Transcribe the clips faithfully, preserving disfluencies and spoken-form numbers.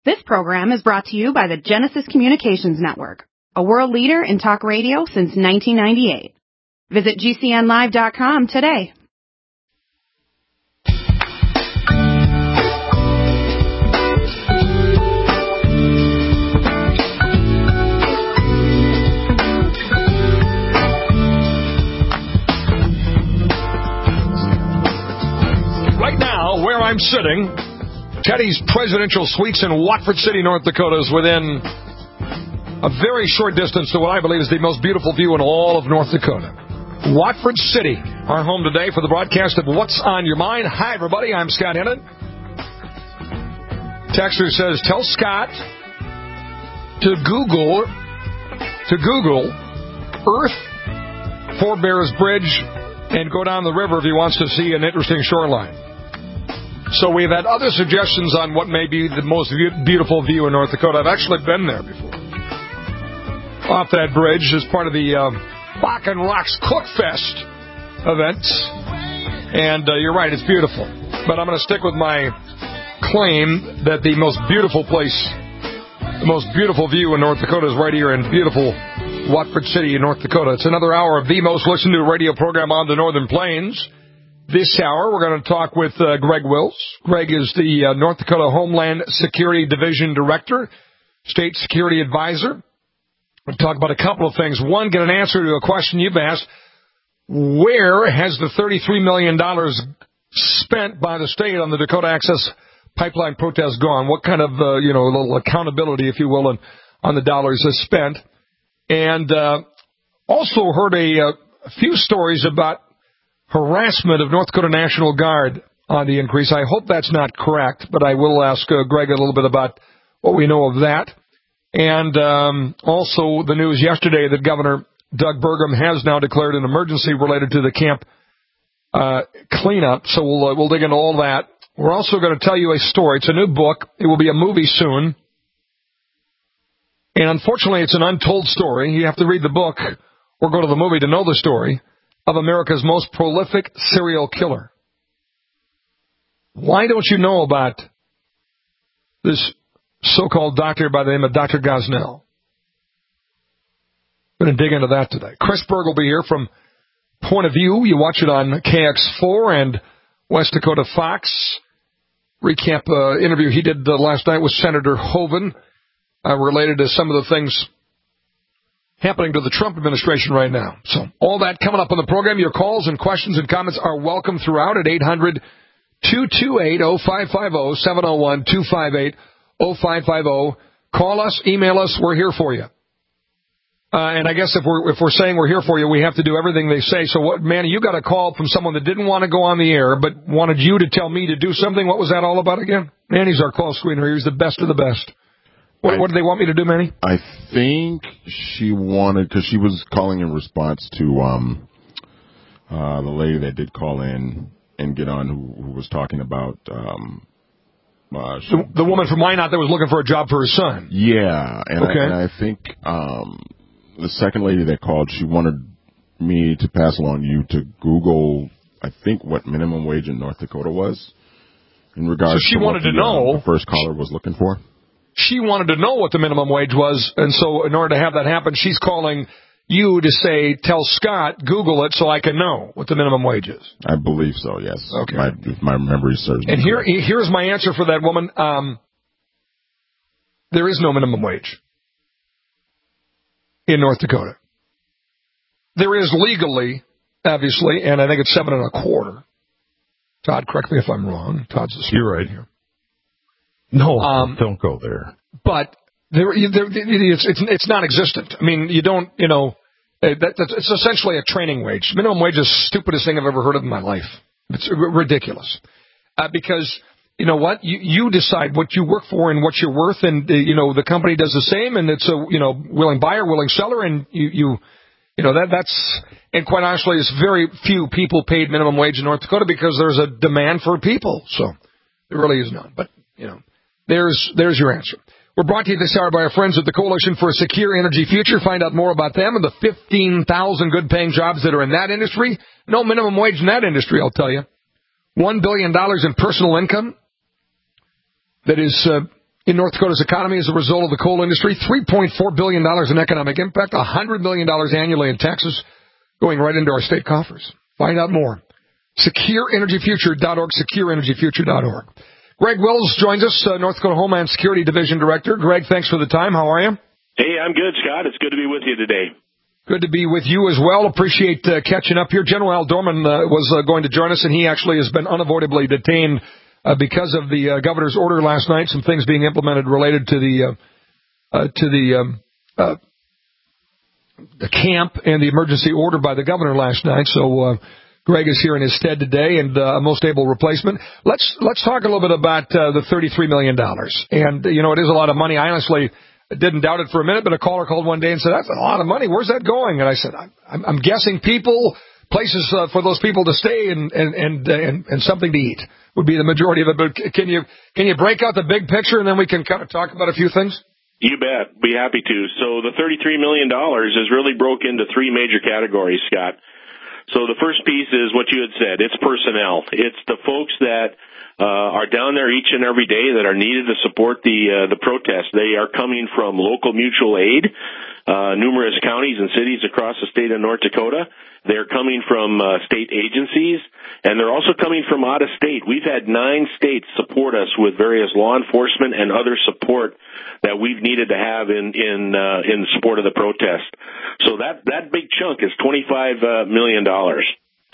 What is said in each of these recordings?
This program is brought to you by the Genesis Communications Network, a world leader in talk radio since nineteen ninety-eight. Visit G C N live dot com today. Right now, where I'm sitting, Teddy's Presidential Suites in Watford City, North Dakota is within a very short distance to what I believe is the most beautiful view in all of North Dakota. Watford City, our home today for the broadcast of What's on Your Mind. Hi, everybody. I'm Scott Hennon. Texter says, tell Scott to Google, to Google Earth Forebears Bridge and go down the river if he wants to see an interesting shoreline. So we've had other suggestions on what may be the most beautiful view in North Dakota. I've actually been there before. Off that bridge as part of the uh, Bakken Rocks Cook Fest event. And uh, you're right, it's beautiful. But I'm going to stick with my claim that the most beautiful place, the most beautiful view in North Dakota is right here in beautiful Watford City in North Dakota. It's another hour of the most listened to radio program on the Northern Plains. This hour, we're going to talk with uh, Greg Wills. Greg is the uh, North Dakota Homeland Security Division Director, State Security Advisor. We'll talk about a couple of things. One, get an answer to a question you've asked. Where has the thirty-three million dollars spent by the state on the Dakota Access Pipeline protest gone? What kind of, uh, you know, a little accountability, if you will, on, on the dollars is spent? And uh, also heard a, a few stories about harassment of North Dakota National Guard on the increase. I hope that's not correct, but I will ask uh, Greg a little bit about what we know of that. And um, also the news yesterday that Governor Doug Burgum has now declared an emergency related to the camp uh, cleanup. So we'll, uh, we'll dig into all that. We're also going to tell you a story. It's a new book. It will be a movie soon. And unfortunately, it's an untold story. You have to read the book or go to the movie to know the story of America's most prolific serial killer. Why don't you know about this so-called doctor by the name of Doctor Gosnell? I'm going to dig into that today. Chris Berg will be here from Point of View. You watch it on K X four and West Dakota Fox. Recap uh, interview he did uh, last night with Senator Hoeven uh, related to some of the things happening to the Trump administration right now. So all that coming up on the program. Your calls and questions and comments are welcome throughout at eight hundred, two two eight, oh five five oh, seven oh one, two five eight, oh five five oh. Call us, email us. We're here for you. Uh, and I guess if we're if we're saying we're here for you, we have to do everything they say. So, what, Manny, you got a call from someone that didn't want to go on the air, but wanted you to tell me to do something. What was that all about again? Manny's our call screener. He's the best of the best. What, what do they want me to do, Manny? I think she wanted, because she was calling in response to um, uh, the lady that did call in and get on who, who was talking about... Um, uh, she, the, the woman from Minot that was looking for a job for her son. Yeah, and, okay. I, and I think um, the second lady that called, she wanted me to pass along you to Google, I think, what minimum wage in North Dakota was in regards so she to wanted what to the, know. Uh, the first caller was looking for. She wanted to know what the minimum wage was, and so in order to have that happen, she's calling you to say, tell Scott, Google it so I can know what the minimum wage is. I believe so, yes. Okay. My, if my memory serves me. And here, here's my answer for that woman. Um, there is no minimum wage in North Dakota. There is legally, obviously, and I think it's seven and a quarter. Todd, correct me if I'm wrong. Todd's the You're right here. No, um, don't go there. But there, there, it's, it's it's non-existent. I mean, you don't, you know, that, that's, it's essentially a training wage. Minimum wage is the stupidest thing I've ever heard of in my life. It's r- ridiculous. Uh, because, you know what, you, you decide what you work for and what you're worth, and, uh, you know, the company does the same, and it's a, you know, willing buyer, willing seller, and you, you, you know, that that's, and quite honestly, it's very few people paid minimum wage in North Dakota because there's a demand for people. So there really is none. But, you know. There's there's your answer. We're brought to you this hour by our friends at the Coalition for a Secure Energy Future. Find out more about them and the fifteen thousand good-paying jobs that are in that industry. No minimum wage in that industry, I'll tell you. one billion dollars in personal income that is uh, in North Dakota's economy as a result of the coal industry. three point four billion dollars in economic impact, one hundred million dollars annually in taxes going right into our state coffers. Find out more. secure energy future dot org, secure energy future dot org. Greg Wills joins us, uh, North Dakota Homeland Security Division Director. Greg, thanks for the time. How are you? Hey, I'm good, Scott. It's good to be with you today. Good to be with you as well. Appreciate uh, catching up here. General Al Dorman uh, was uh, going to join us, and he actually has been unavoidably detained uh, because of the uh, governor's order last night, some things being implemented related to the uh, uh, to the, um, uh, the camp and the emergency order by the governor last night. So uh, Greg is here in his stead today, and uh, a most able replacement. Let's let's talk a little bit about uh, the thirty-three million dollars. And, you know, it is a lot of money. I honestly didn't doubt it for a minute, but a caller called one day and said, that's a lot of money. Where's that going? And I said, I'm, I'm guessing people, places uh, for those people to stay and, and, and, uh, and, and something to eat would be the majority of it. But can you, can you break out the big picture and then we can kind of talk about a few things? You bet. Be happy to. So the thirty-three million dollars is really broke into three major categories, Scott. So the first piece is what you had said. It's personnel. It's the folks that Uh, are down there each and every day that are needed to support the uh, the protest. They are coming from local mutual aid, uh, numerous counties and cities across the state of North Dakota. They're coming from uh, state agencies, and they're also coming from out of state. We've had nine states support us with various law enforcement and other support that we've needed to have in in uh, in support of the protest. So that that big chunk is twenty-five uh, million dollars.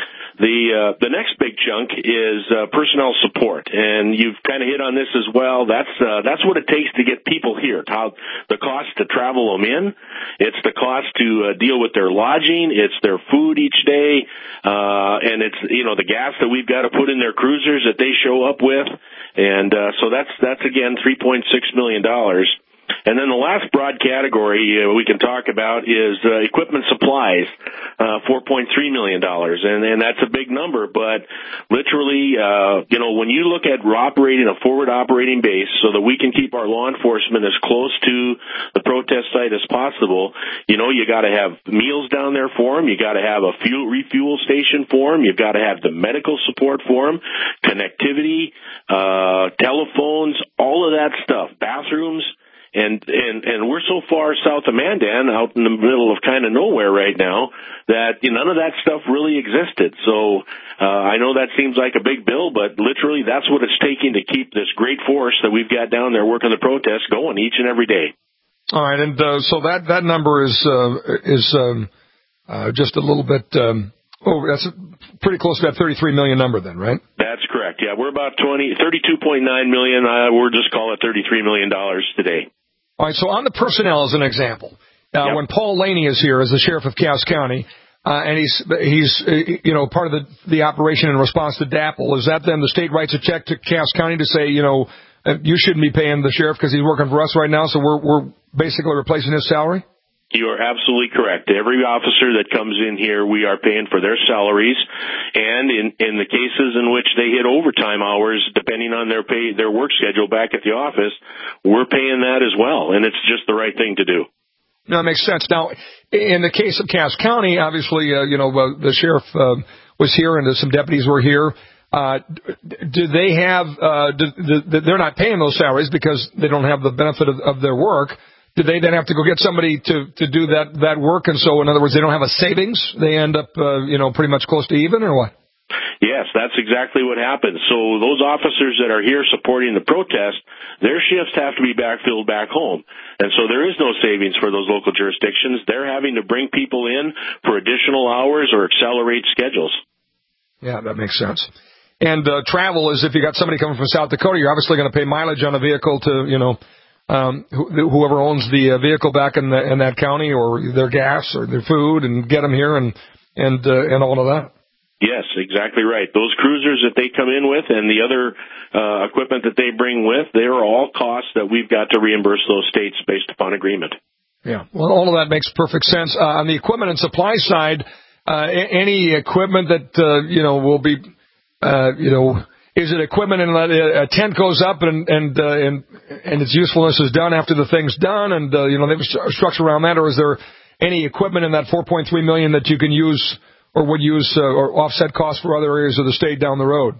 The uh, the next big chunk is uh, personnel support, and you've kind of hit on this as well. That's uh, that's what it takes to get people here. How the cost to travel them in, it's the cost to uh, deal with their lodging, it's their food each day, uh, and it's you know the gas that we've got to put in their cruisers that they show up with, and uh, so that's that's again three point six million dollars. And then the last broad category uh, we can talk about is uh, equipment supplies, uh, four point three million dollars. And, and that's a big number, but literally, uh, you know, when you look at operating a forward operating base so that we can keep our law enforcement as close to the protest site as possible, you know, you got to have meals down there for them. You got to have a fuel refuel station for them. You've got to have the medical support for them, connectivity, uh, telephones, all of that stuff, bathrooms. And, and, and we're so far south of Mandan, out in the middle of kind of nowhere right now, that you know, none of that stuff really existed. So, uh, I know that seems like a big bill, but literally that's what it's taking to keep this great force that we've got down there working the protest going each and every day. All right. And, uh, so that, that number is, uh, is, um, uh, just a little bit, um, oh, that's pretty close to that thirty-three million number then, right? That's correct. Yeah. We're about twenty, thirty-two point nine million. Uh, we're just call it thirty-three million dollars today. All right, so on the personnel as an example, uh, yep. when Paul Laney is here as the sheriff of Cass County, uh, and he's, he's uh, you know, part of the, the operation in response to DAPL, is that then the state writes a check to Cass County to say, you know, uh, you shouldn't be paying the sheriff because he's working for us right now, so we're, we're basically replacing his salary? You are absolutely correct. Every officer that comes in here, we are paying for their salaries, and in, in the cases in which they hit overtime hours, depending on their pay, their work schedule back at the office, we're paying that as well, and it's just the right thing to do. No, that makes sense. Now, in the case of Cass County, obviously, uh, you know, uh, the sheriff uh, was here and some deputies were here. Uh, do they have, uh, do, do, they're not paying those salaries because they don't have the benefit of, of their work. Do they then have to go get somebody to, to do that, that work? And so, in other words, they don't have a savings? They end up, uh, you know, pretty much close to even, or what? Yes, that's exactly what happens. So those officers that are here supporting the protest, their shifts have to be backfilled back home. And so there is no savings for those local jurisdictions. They're having to bring people in for additional hours or accelerate schedules. Yeah, that makes sense. And uh, travel is if you got somebody coming from South Dakota, you're obviously going to pay mileage on a vehicle to, you know, Um, whoever owns the uh, vehicle back in, the, in that county, or their gas or their food, and get them here and and uh, and all of that. Yes, exactly right. Those cruisers that they come in with and the other uh, equipment that they bring with, they are all costs that we've got to reimburse those states based upon agreement. Yeah, well, all of that makes perfect sense. Uh, on the equipment and supply side, uh, any equipment that uh, you know will be, uh, you know. Is it equipment and a tent goes up and and uh, and and its usefulness is done after the thing's done, and uh, you know they have a structure around that, or is there any equipment in that four point three million that you can use or would use uh, or offset costs for other areas of the state down the road?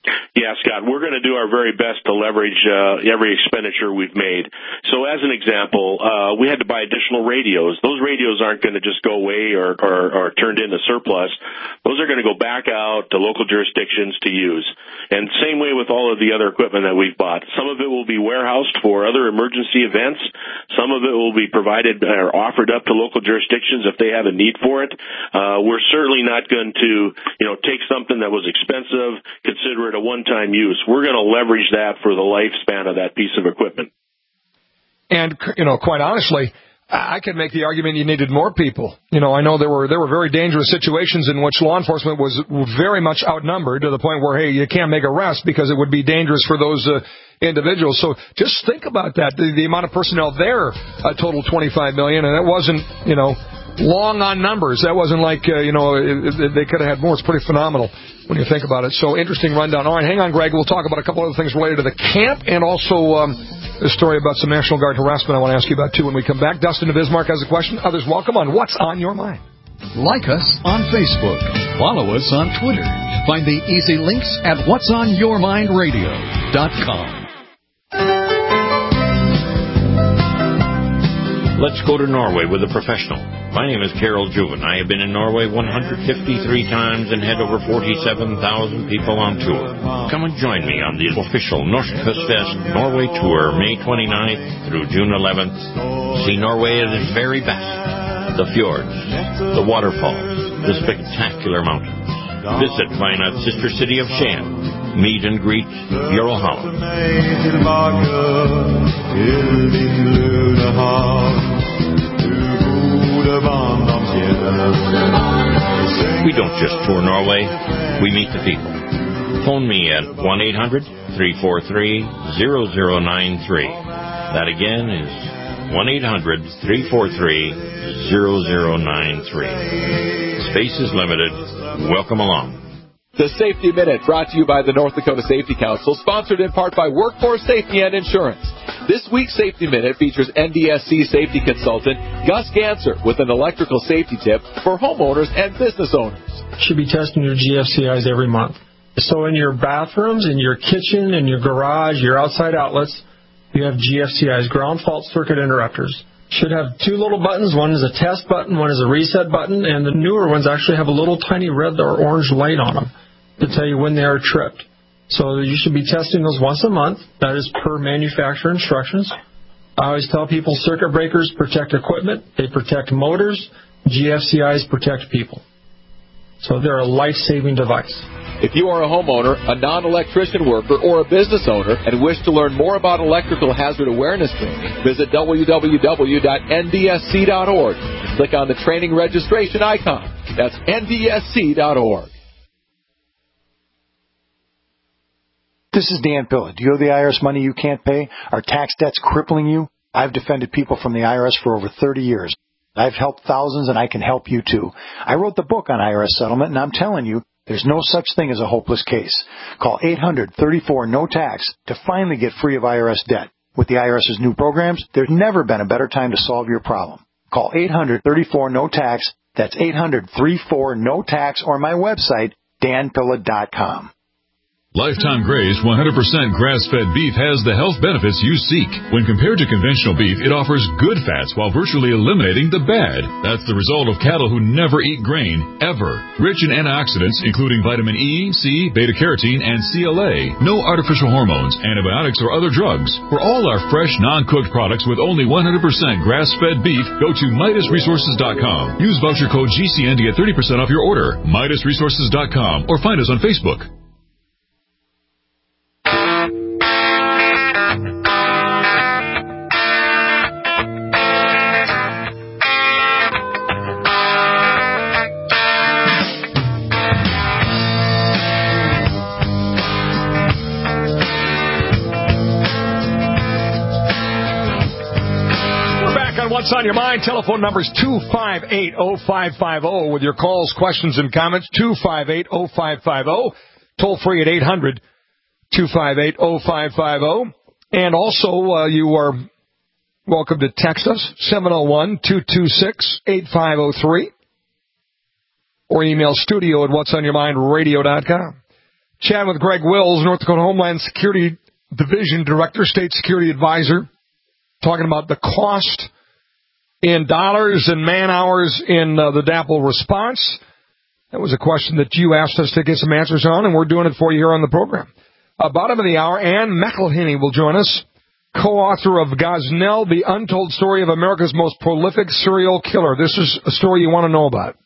Yeah, Scott, we're going to do our very best to leverage uh, every expenditure we've made. So as an example, uh, we had to buy additional radios. Those radios aren't going to just go away or, or, or turned into surplus. Those are going to go back out to local jurisdictions to use. And same way with all of the other equipment that we've bought. Some of it will be warehoused for other emergency events. Some of it will be provided or offered up to local jurisdictions if they have a need for it. Uh, we're certainly not going to, you know, take something that was expensive, consider it a one-time use. We're going to leverage that for the lifespan of that piece of equipment. And, you know, quite honestly, I could make the argument you needed more people. You know, I know there were there were very dangerous situations in which law enforcement was very much outnumbered to the point where, hey, you can't make arrests because it would be dangerous for those uh, individuals. So just think about that. The, the amount of personnel there uh, totaled twenty-five million dollars, and it wasn't, you know, long on numbers. That wasn't like, uh, you know, it, it, they could have had more. It's pretty phenomenal when you think about it. So interesting rundown. All right, hang on, Greg. We'll talk about a couple other things related to the camp and also um, a story about some National Guard harassment I want to ask you about, too, when we come back. Dustin of Bismarck has a question. Others welcome on What's on Your Mind. Like us on Facebook. Follow us on Twitter. Find the easy links at whats on your mind radio dot com. Let's go to Norway with a professional. My name is Carol Juven. I have been in Norway one hundred fifty-three times and had over forty-seven thousand people on tour. Come and join me on the official Norsk Kystfest Norway tour, May twenty-ninth through June eleventh. See Norway at its very best. The fjords, the waterfalls, the spectacular mountains. Visit Vinod's sister city of Skien. Meet and greet Bjørl Holland. We don't just tour Norway, we meet the people. Phone me at one eight hundred three four three zero zero nine three. That again is one eight hundred three four three zero zero nine three. Space is limited. Welcome along. The Safety Minute, brought to you by the North Dakota Safety Council, sponsored in part by Workforce Safety and Insurance. This week's Safety Minute features N D S C safety consultant Gus Ganser with an electrical safety tip for homeowners and business owners. Should be testing your G F C Is every month. So in your bathrooms, in your kitchen, in your garage, your outside outlets, you have G F C Is, ground fault circuit interrupters. Should have two little buttons. One is a test button, one is a reset button, and the newer ones actually have a little tiny red or orange light on them to tell you when they are tripped. So you should be testing those once a month. That is per manufacturer instructions. I always tell people circuit breakers protect equipment. They protect motors. G F C Is protect people. So they're a life-saving device. If you are a homeowner, a non-electrician worker, or a business owner and wish to learn more about electrical hazard awareness training, visit w w w dot n d s c dot org. Click on the training registration icon. That's n d s c dot org. This is Dan Pilla. Do you owe the I R S money you can't pay? Are tax debts crippling you? I've defended people from the I R S for over thirty years. I've helped thousands, and I can help you, too. I wrote the book on I R S settlement, and I'm telling you, there's no such thing as a hopeless case. Call eight hundred thirty-four no tax to finally get free of I R S debt. With the IRS's new programs, there's never been a better time to solve your problem. Call eight hundred thirty-four no tax. That's eight hundred thirty-four no tax, or my website, dan pilla dot com. Lifetime Graze one hundred percent grass-fed beef has the health benefits you seek. When compared to conventional beef, it offers good fats while virtually eliminating the bad. That's the result of cattle who never eat grain, ever. Rich in antioxidants, including vitamin E, C, beta-carotene, and C L A. No artificial hormones, antibiotics, or other drugs. For all our fresh, non-cooked products with only one hundred percent grass-fed beef, go to Midas Resources dot com. Use voucher code G C N to get thirty percent off your order. Midas Resources dot com, or find us on Facebook. What's on your mind? Telephone number is two five eight oh five five oh with your calls, questions, and comments. two five eight oh five five oh. Toll free at eight hundred two five eight oh five five oh. And also, uh, you are welcome to text us, seven oh one two two six eight five oh three. Or email studio at whats on your mind radio dot com. Chatting with Greg Wills, North Dakota Homeland Security Division Director, State Security Advisor, talking about the cost in dollars and man-hours in uh, the D A P L response. That was a question that you asked us to get some answers on, and we're doing it for you here on the program. Uh, bottom of the hour, Ann McElhinney will join us, co-author of Gosnell, The Untold Story of America's Most Prolific Serial Killer. This is a story you want to know about.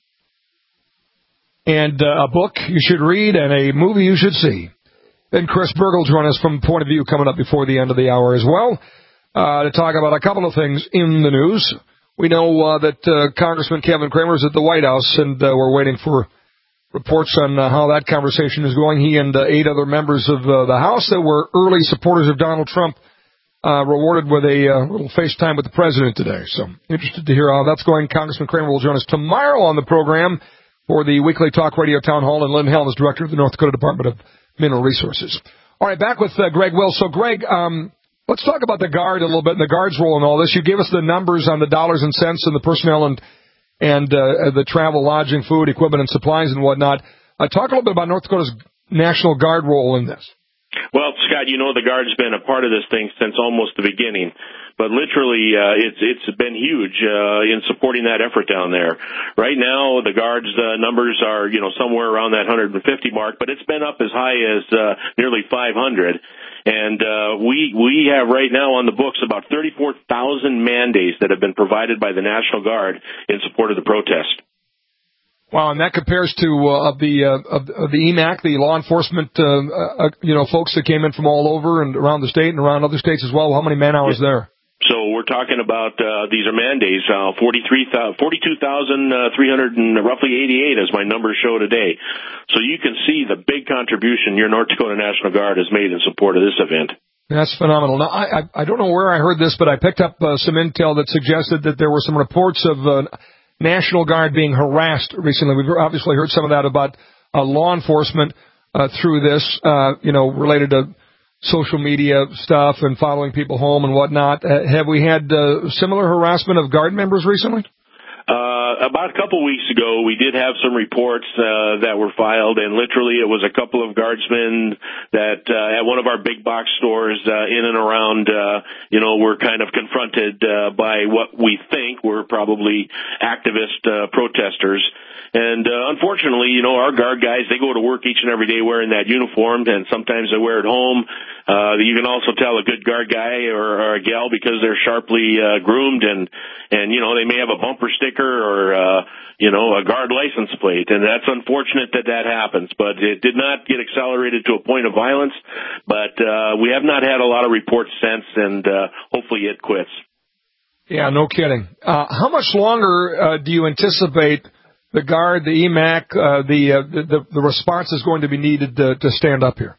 And uh, a book you should read and a movie you should see. Then Chris Berg will join us from Point of View coming up before the end of the hour as well uh, to talk about a couple of things in the news. We know uh, that uh, Congressman Kevin Cramer is at the White House, and uh, we're waiting for reports on uh, how that conversation is going. He and uh, eight other members of uh, the House that were early supporters of Donald Trump uh, rewarded with a uh, little FaceTime with the president today. So interested to hear how that's going. Congressman Cramer will join us tomorrow on the program for the weekly talk radio town hall, and Lynn Helm is director of the North Dakota Department of Mineral Resources. All right, back with uh, Greg Wills. So, Greg, um, let's talk about the Guard a little bit and the Guard's role in all this. You gave us the numbers on the dollars and cents and the personnel and and uh, the travel, lodging, food, equipment, and supplies and whatnot. Uh, talk a little bit about North Dakota's National Guard role in this. Well, Scott, you know the Guard's been a part of this thing since almost the beginning. But literally, uh, it's it's been huge uh, in supporting that effort down there. Right now, the Guard's uh, numbers are, you know, somewhere around that one hundred fifty mark, but it's been up as high as uh, nearly five hundred. And uh, we we have right now on the books about thirty-four thousand man days that have been provided by the National Guard in support of the protest. Wow, and that compares to uh, of the uh, of, of the E M A C, the law enforcement, uh, uh, you know, folks that came in from all over and around the state and around other states as well. How many man hours yeah. there? So we're talking about uh, these are man days, uh, forty-two thousand three hundred and roughly eighty-eight, as my numbers show today. So you can see the big contribution your North Dakota National Guard has made in support of this event. That's phenomenal. Now, I, I, I don't know where I heard this, but I picked up uh, some intel that suggested that there were some reports of uh, National Guard being harassed recently. We've obviously heard some of that about uh, law enforcement uh, through this, uh, you know, related to social media stuff and following people home and whatnot. Uh, have we had uh, similar harassment of Guard members recently? Uh, about a couple weeks ago, we did have some reports uh, that were filed, and literally it was a couple of guardsmen that uh, at one of our big box stores uh, in and around, uh, you know, were kind of confronted uh, by what we think were probably activist uh, protesters. And uh, unfortunately, you know, our Guard guys, they go to work each and every day wearing that uniform, and sometimes they wear it home. Uh, you can also tell a good Guard guy or, or a gal because they're sharply uh, groomed, and, and, you know, they may have a bumper sticker or, uh, you know, a Guard license plate. And that's unfortunate that that happens, but it did not get accelerated to a point of violence. But uh, we have not had a lot of reports since, and uh, hopefully it quits. Yeah, no kidding. Uh, how much longer uh, do you anticipate the Guard, the E M A C, uh, the, uh, the the response is going to be needed to, to stand up here?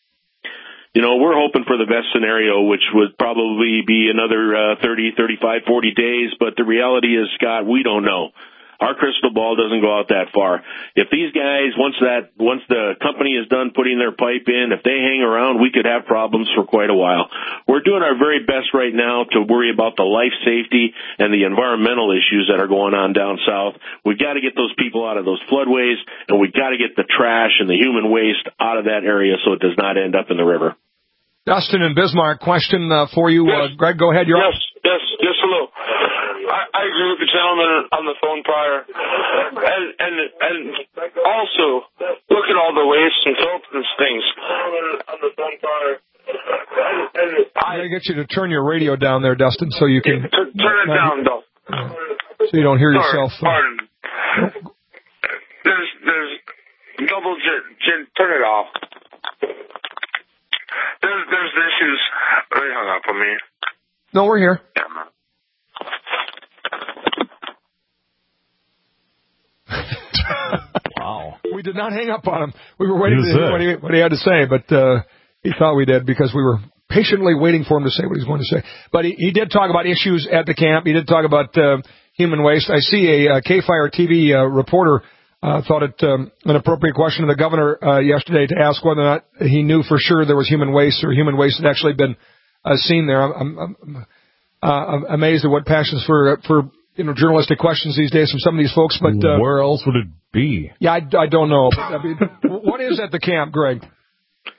You know, we're hoping for the best scenario, which would probably be another uh, thirty, thirty-five, forty days. But the reality is, Scott, we don't know. Our crystal ball doesn't go out that far. If these guys, once that, once the company is done putting their pipe in, if they hang around, we could have problems for quite a while. We're doing our very best right now to worry about the life safety and the environmental issues that are going on down south. We've got to get those people out of those floodways, and we've got to get the trash and the human waste out of that area so it does not end up in the river. Dustin and Bismarck, question uh, for you. Yes. Uh, Greg, go ahead. You're yes, on. yes, yes, hello. I, I agree with the gentleman on the phone prior. And, and, and also, look at all the waste and filth and things. On the phone prior. And, and I gotta get you to turn your radio down there, Dustin, so you can... Turn it down, though. So you don't hear Sorry, yourself. Uh, pardon. There's, there's double gin, gin, turn it off. There's, there's issues. They hung up on me. No, we're here. Yeah, man. Wow. We did not hang up on him. We were waiting to hear what he, what he had to say, but uh, he thought we did because we were patiently waiting for him to say what he's going to say. But he, he did talk about issues at the camp. He did talk about uh, human waste. I see a, a K-Fire T V uh, reporter uh, thought it um, an appropriate question to the governor uh, yesterday to ask whether or not he knew for sure there was human waste or human waste had actually been uh, seen there. I'm, I'm, I'm, uh, I'm amazed at what passions for for you know journalistic questions these days from some of these folks. But uh, where else would it be? Yeah, I, I don't know. But, I mean, what is at the camp, Greg?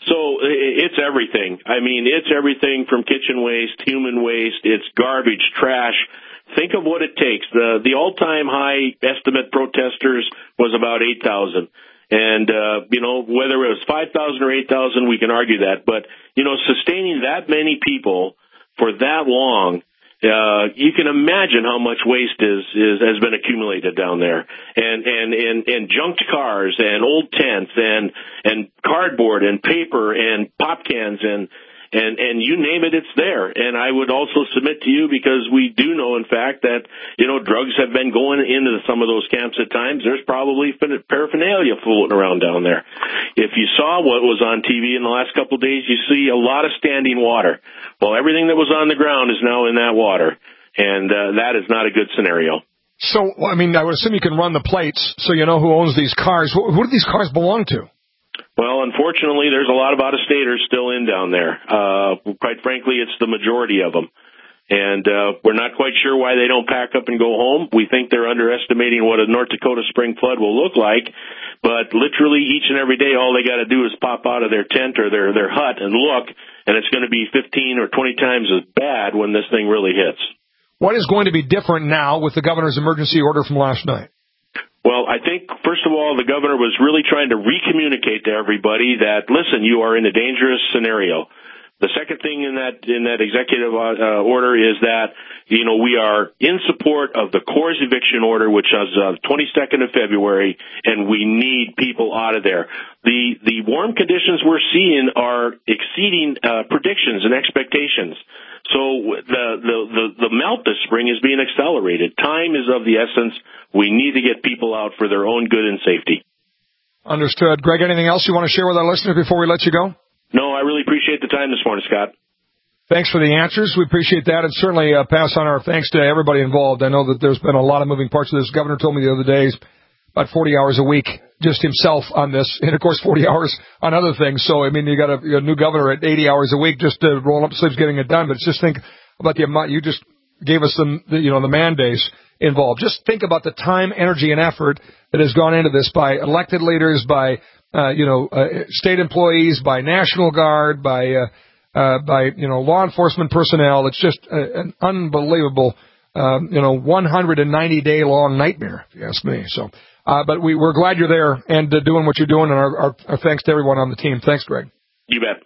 So it's everything. I mean, it's everything from kitchen waste, human waste, it's garbage, trash. Think of what it takes. The the all-time high estimate protesters was about eight thousand. And, uh, you know, whether it was five thousand or eight thousand, we can argue that. But, you know, sustaining that many people for that long, uh, you can imagine how much waste is, is, has been accumulated down there. And, and, and, and junked cars and old tents and, and cardboard and paper and pop cans and, And, and you name it, it's there. And I would also submit to you, because we do know, in fact, that, you know, drugs have been going into some of those camps at times. There's probably paraphernalia floating around down there. If you saw what was on T V in the last couple of days, you see a lot of standing water. Well, everything that was on the ground is now in that water. And uh, that is not a good scenario. So, I mean, I would assume you can run the plates so you know who owns these cars. Who, who do these cars belong to? Well, unfortunately, there's a lot of out-of-staters still in down there. Uh, quite frankly, it's the majority of them. And uh, we're not quite sure why they don't pack up and go home. We think they're underestimating what a North Dakota spring flood will look like. But literally each and every day, all they got to do is pop out of their tent or their, their hut and look, and it's going to be fifteen or twenty times as bad when this thing really hits. What is going to be different now with the governor's emergency order from last night? Well, I think, first of all, the governor was really trying to re-communicate to everybody that, listen, you are in a dangerous scenario. The second thing in that in that executive uh, order is that, you know, we are in support of the Corps' eviction order, which is uh, twenty-second of February, and we need people out of there. The the warm conditions we're seeing are exceeding uh, predictions and expectations. So the, the, the, the melt this spring is being accelerated. Time is of the essence. We need to get people out for their own good and safety. Understood. Greg, anything else you want to share with our listeners before we let you go? No, I really appreciate the time this morning, Scott. Thanks for the answers. We appreciate that, and certainly uh, pass on our thanks to everybody involved. I know that there's been a lot of moving parts of this. The governor told me the other day he's about forty hours a week just himself on this, and, of course, forty hours on other things. So, I mean, you got a, a new governor at eighty hours a week just to roll up sleeves getting it done. But just think about the amount. You just gave us some, the, you know, the man days involved. Just think about the time, energy, and effort that has gone into this by elected leaders, by, uh, you know, uh, state employees, by National Guard, by, uh, uh, by, you know, law enforcement personnel. It's just a, an unbelievable, um, you know, one hundred ninety day long nightmare, if you ask me. So, uh, but we, we're glad you're there and uh, doing what you're doing, and our, our, our thanks to everyone on the team. Thanks, Greg. You bet.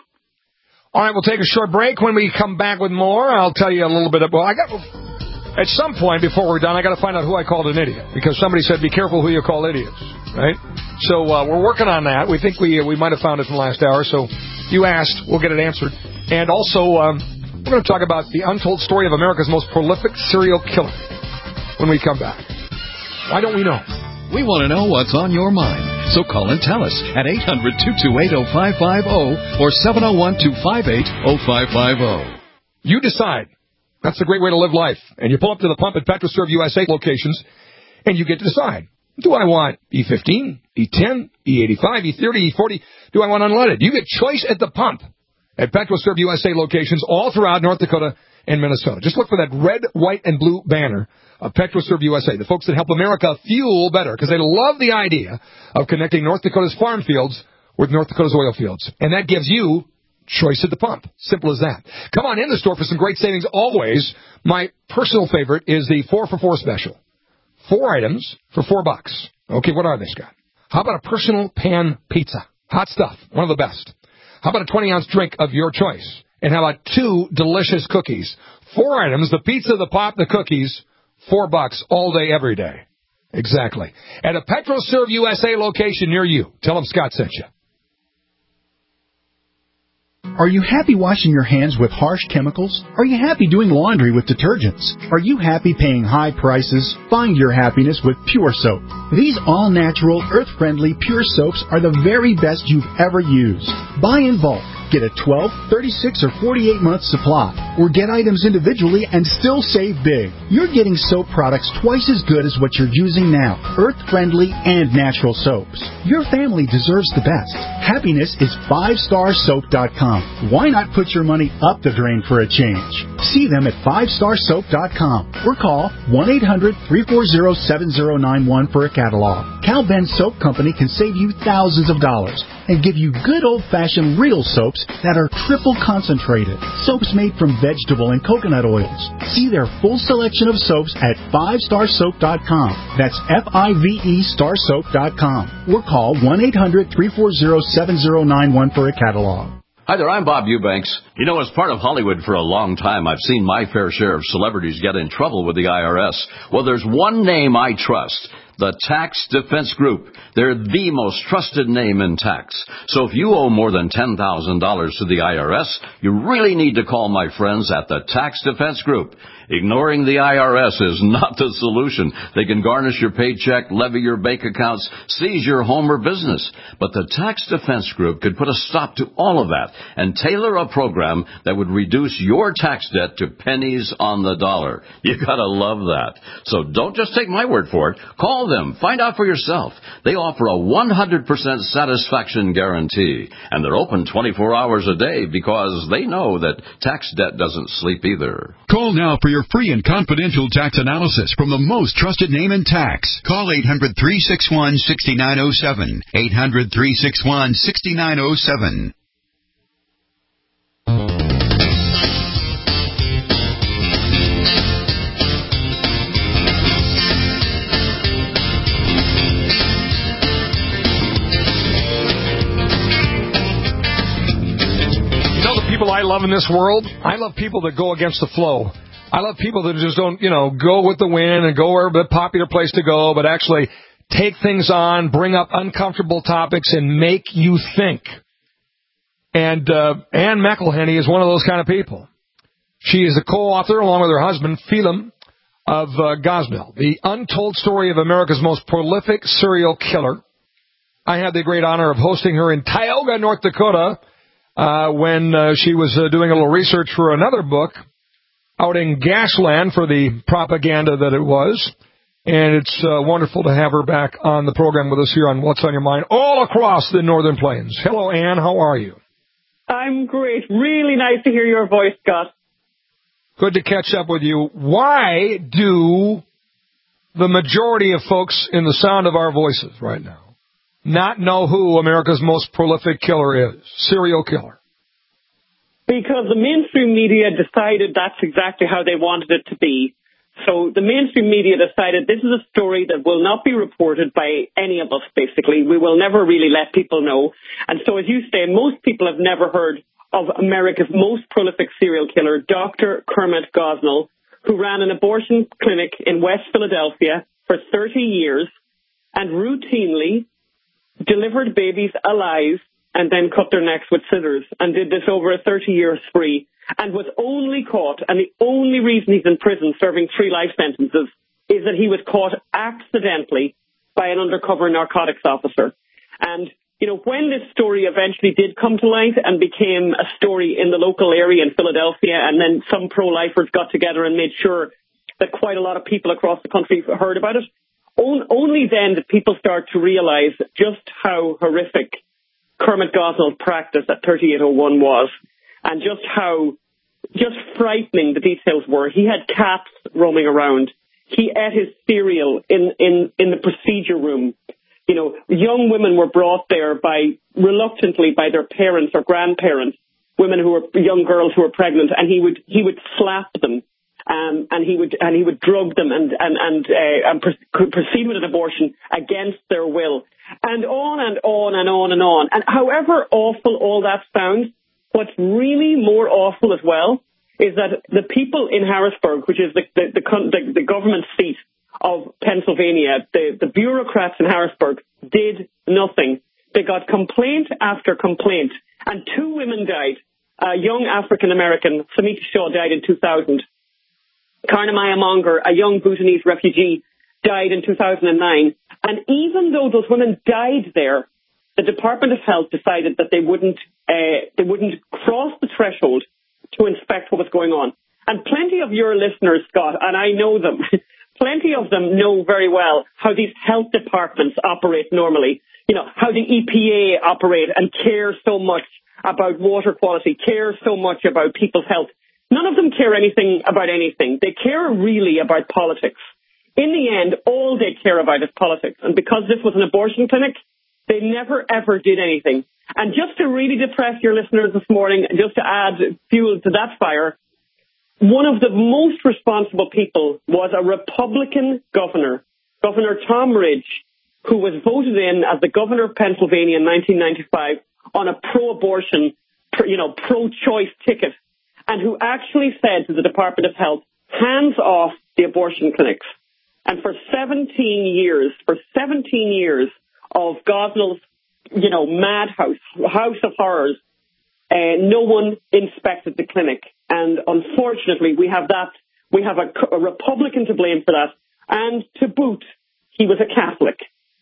All right, we'll take a short break. When we come back with more, I'll tell you a little bit of, well, I got, at some point before we're done, I got to find out who I called an idiot, because somebody said, be careful who you call idiots, right? So, uh, we're working on that. We think we, uh, we might have found it in the last hour, so you asked, we'll get it answered. And also, um, we're going to talk about the untold story of America's most prolific serial killer when we come back. Why don't we know? We want to know what's on your mind. So call and tell us at eight hundred, two two eight, oh five five oh or seven oh one, two five eight, oh five five oh. You decide. That's a great way to live life. And you pull up to the pump at PetroServe U S A locations, and you get to decide. Do I want E fifteen, E ten, E eighty-five, E thirty, E forty? Do I want unleaded? You get choice at the pump at PetroServe U S A locations all throughout North Dakota and Minnesota. Just look for that red, white, and blue banner of PetroServe U S A, the folks that help America fuel better, because they love the idea of connecting North Dakota's farm fields with North Dakota's oil fields. And that gives you choice at the pump. Simple as that. Come on in the store for some great savings always. My personal favorite is the four for four special. Four items for four bucks. Okay, what are they, Scott? How about a personal pan pizza? Hot stuff. One of the best. How about a twenty ounce drink of your choice? And how about two delicious cookies? Four items, the pizza, the pop, the cookies, four bucks all day, every day. Exactly. At a PetroServe U S A location near you. Tell them Scott sent you. Are you happy washing your hands with harsh chemicals? Are you happy doing laundry with detergents? Are you happy paying high prices? Find your happiness with Pure Soap. These all-natural, earth-friendly Pure Soaps are the very best you've ever used. Buy in bulk. Get a twelve, thirty-six, or forty-eight month supply. Or get items individually and still save big. You're getting soap products twice as good as what you're using now. Earth-friendly and natural soaps. Your family deserves the best. Happiness is five star soap dot com. Why not put your money up the drain for a change? See them at five star soap dot com or call one eight hundred, three four zero, seven zero nine one for a catalog. Cal Ben Soap Company can save you thousands of dollars and give you good old-fashioned real soaps that are triple concentrated. Soaps made from vegetable and coconut oils. See their full selection of soaps at five star soap dot com. That's F I V E star soap dot com. Or call one eight hundred, three four zero, seven zero nine one for a catalog. Hi there, I'm Bob Eubanks. You know, as part of Hollywood for a long time, I've seen my fair share of celebrities get in trouble with the I R S. Well, there's one name I trust. The Tax Defense Group. They're the most trusted name in tax. So if you owe more than ten thousand dollars to the I R S, you really need to call my friends at the Tax Defense Group. Ignoring the I R S is not the solution. They can garnish your paycheck, levy your bank accounts, seize your home or business. But the Tax Defense Group could put a stop to all of that and tailor a program that would reduce your tax debt to pennies on the dollar. You gotta love that. So don't just take my word for it. Call them. Find out for yourself. They offer a one hundred percent satisfaction guarantee. And they're open twenty-four hours a day because they know that tax debt doesn't sleep either. Call now for your free and confidential tax analysis from the most trusted name in tax. Call eight hundred, three six one, six nine zero seven. eight hundred, three six one, six nine zero seven. People I love in this world, I love people that go against the flow. I love people that just don't, you know, go with the wind and go where the popular place to go, but actually take things on, bring up uncomfortable topics, and make you think. And uh, Ann McElhenney is one of those kind of people. She is the co-author, along with her husband, Phelim, of uh, Gosnell, the untold story of America's most prolific serial killer. I had the great honor of hosting her in Tioga, North Dakota, Uh, when uh, she was uh, doing a little research for another book out in Gasland for the propaganda that it was. And it's uh, wonderful to have her back on the program with us here on What's on Your Mind all across the Northern Plains. Hello, Ann. How are you? I'm great. Really nice to hear your voice, Scott. Good to catch up with you. Why do the majority of folks in the sound of our voices right now not know who America's most prolific killer is, serial killer? Because the mainstream media decided that's exactly how they wanted it to be. So the mainstream media decided this is a story that will not be reported by any of us, basically. We will never really let people know. And so, as you say, most people have never heard of America's most prolific serial killer, Doctor Kermit Gosnell, who ran an abortion clinic in West Philadelphia for thirty years and routinely delivered babies alive and then cut their necks with scissors, and did this over a thirty-year spree, and was only caught, and the only reason he's in prison serving three life sentences is that he was caught accidentally by an undercover narcotics officer. And, you know, when this story eventually did come to light and became a story in the local area in Philadelphia, and then some pro-lifers got together and made sure that quite a lot of people across the country heard about it, only then did people start to realize just how horrific Kermit Gosnell's practice at thirty-eight oh one was, and just how just frightening the details were. He had cats roaming around. He ate his cereal in, in, in the procedure room. You know, young women were brought there by, reluctantly by their parents or grandparents, women who were, young girls who were pregnant, and he would, he would slap them. Um, and he would and he would drug them and and and, uh, and pr- proceed with an abortion against their will, and on and on and on and on. And however awful all that sounds, what's really more awful as well is that the people in Harrisburg, which is the the, the, the, the government seat of Pennsylvania, the, the bureaucrats in Harrisburg did nothing. They got complaint after complaint, and two women died. A young African American, Samita Shaw, died in two thousand. Karnamaya Monger, a young Bhutanese refugee, died in two thousand nine. And even though those women died there, the Department of Health decided that they wouldn't uh, they wouldn't cross the threshold to inspect what was going on. And plenty of your listeners, Scott, and I know them, plenty of them know very well how these health departments operate normally. You know, how the E P A operate and care so much about water quality, care so much about people's health. None of them care anything about anything. They care really about politics. In the end, all they care about is politics. And because this was an abortion clinic, they never, ever did anything. And just to really depress your listeners this morning, just to add fuel to that fire, one of the most responsible people was a Republican governor, Governor Tom Ridge, who was voted in as the governor of Pennsylvania in nineteen ninety-five on a pro-abortion, you know, pro-choice ticket, and who actually said to the Department of Health, hands off the abortion clinics. And for seventeen years, for seventeen years of Gosnell's, you know, madhouse, house of horrors, uh, no one inspected the clinic. And unfortunately, we have that, we have a, a Republican to blame for that. And to boot, he was a Catholic.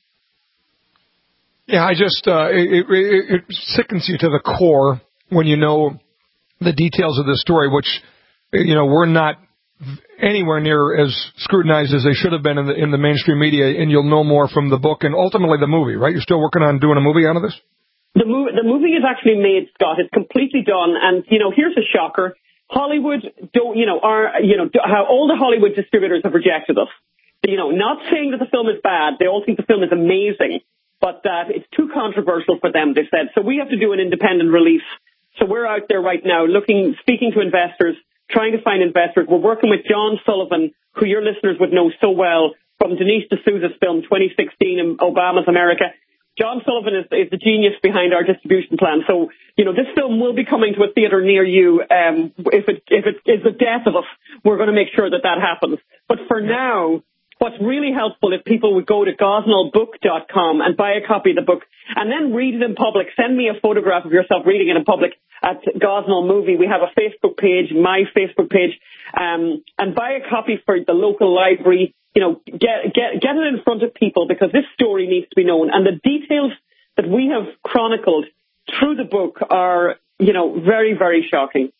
Yeah, I just, uh, it, it, it sickens you to the core when you know the details of this story, which, you know, we're not anywhere near as scrutinized as they should have been in the, in the mainstream media, and you'll know more from the book and ultimately the movie, right? You're still working on doing a movie out of this? The movie, the movie is actually made, Scott. It's completely done. And, you know, here's a shocker. Hollywood don't, you know, are, you know, how all the Hollywood distributors have rejected us. You know, not saying that the film is bad. They all think the film is amazing, but that it's too controversial for them, they said. So we have to do an independent release. So we're out there right now looking, speaking to investors, trying to find investors. We're working with John Sullivan, who your listeners would know so well from Denise D'Souza's film twenty sixteen in Obama's America. John Sullivan is, is the genius behind our distribution plan. So, you know, this film will be coming to a theater near you. Um, if it, if it is the death of us, we're going to make sure that that happens. But for now, what's really helpful if people would go to gosnell book dot com and buy a copy of the book and then read it in public. Send me a photograph of yourself reading it in public at Gosnell Movie. We have a Facebook page, my Facebook page, um, and buy a copy for the local library. You know, get, get, get it in front of people because this story needs to be known. And the details that we have chronicled through the book are, you know, very, very shocking.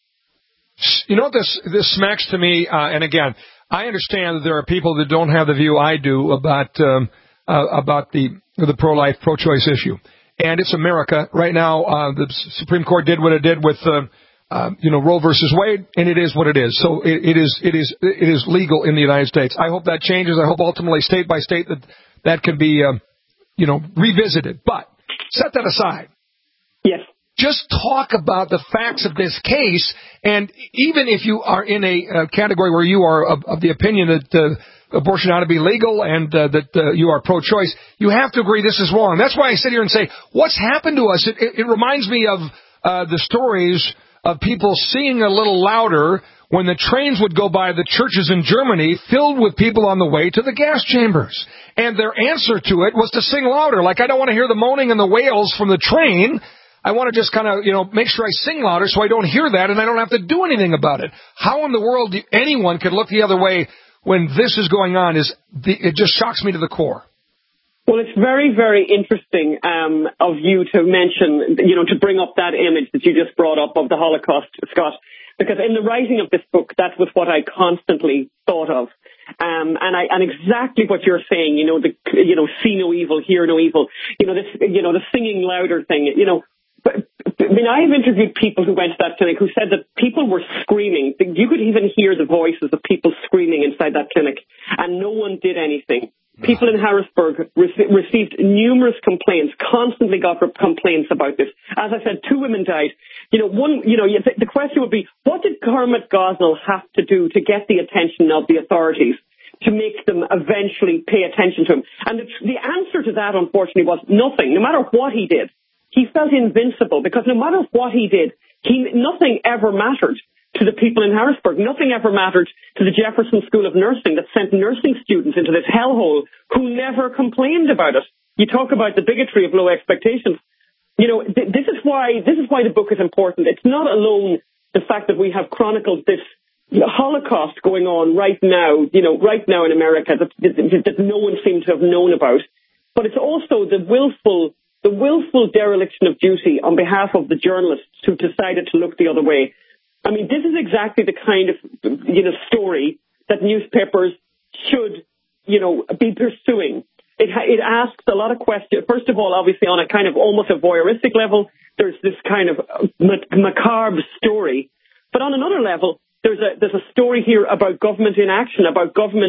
You know, this, this smacks to me, uh, and again, I understand that there are people that don't have the view I do about um, uh, about the the pro-life, pro-choice issue, and it's America right now. Uh, the Supreme Court did what it did with uh, uh, you know Roe versus Wade, and it is what it is. So it, it is it is it is legal in the United States. I hope that changes. I hope ultimately, state by state, that that can be uh, you know revisited. But set that aside. Yes. Just talk about the facts of this case, and even if you are in a uh, category where you are of, of the opinion that uh, abortion ought to be legal and uh, that uh, you are pro-choice, you have to agree this is wrong. That's why I sit here and say, what's happened to us? It, it, it reminds me of uh, the stories of people singing a little louder when the trains would go by the churches in Germany filled with people on the way to the gas chambers. And their answer to it was to sing louder, like, I don't want to hear the moaning and the wails from the train. I want to just kind of, you know, make sure I sing louder so I don't hear that and I don't have to do anything about it. How in the world do anyone could look the other way when this is going on? Is the, it just shocks me to the core. Well, it's very, very interesting um, of you to mention, you know, to bring up that image that you just brought up of the Holocaust, Scott, because in the writing of this book, that was what I constantly thought of. Um, and I, and exactly what you're saying, you know, the, you know, see no evil, hear no evil, you know, this, you know, the singing louder thing, you know. But, I mean, I have interviewed people who went to that clinic who said that people were screaming. You could even hear the voices of people screaming inside that clinic, and no one did anything. People in Harrisburg re- received numerous complaints, constantly got complaints about this. As I said, two women died. You know, one, you know, the question would be, what did Kermit Gosnell have to do to get the attention of the authorities to make them eventually pay attention to him? And the, the answer to that, unfortunately, was nothing, no matter what he did. He felt invincible because no matter what he did, he, nothing ever mattered to the people in Harrisburg. Nothing ever mattered to the Jefferson School of Nursing that sent nursing students into this hellhole who never complained about it. You talk about the bigotry of low expectations. You know, th- this is why this is why the book is important. It's not alone the fact that we have chronicled this Holocaust going on right now, you know, right now in America that, that, that no one seemed to have known about, but it's also the willful the willful dereliction of duty on behalf of the journalists who decided to look the other way. I mean, this is exactly the kind of, you know, story that newspapers should, you know, be pursuing. It, it asks a lot of questions. First of all, obviously, on a kind of almost a voyeuristic level, there's this kind of macabre story. But on another level, there's a, there's a story here about government inaction, about government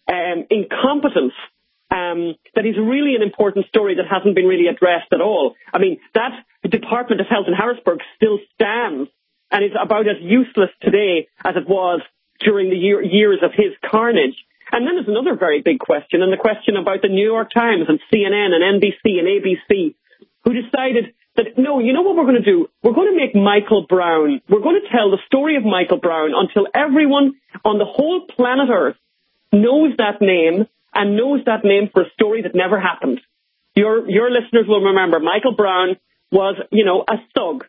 um, incompetence, um, that is really an important story that hasn't been really addressed at all. I mean, that Department of Health in Harrisburg still stands and is about as useless today as it was during the year, years of his carnage. And then there's another very big question, and the question about the New York Times and C N N and N B C and A B C, who decided that, no, you know what we're going to do? We're going to make Michael Brown, we're going to tell the story of Michael Brown until everyone on the whole planet Earth knows that name and knows that name for a story that never happened. Your, your listeners will remember Michael Brown was, you know, a thug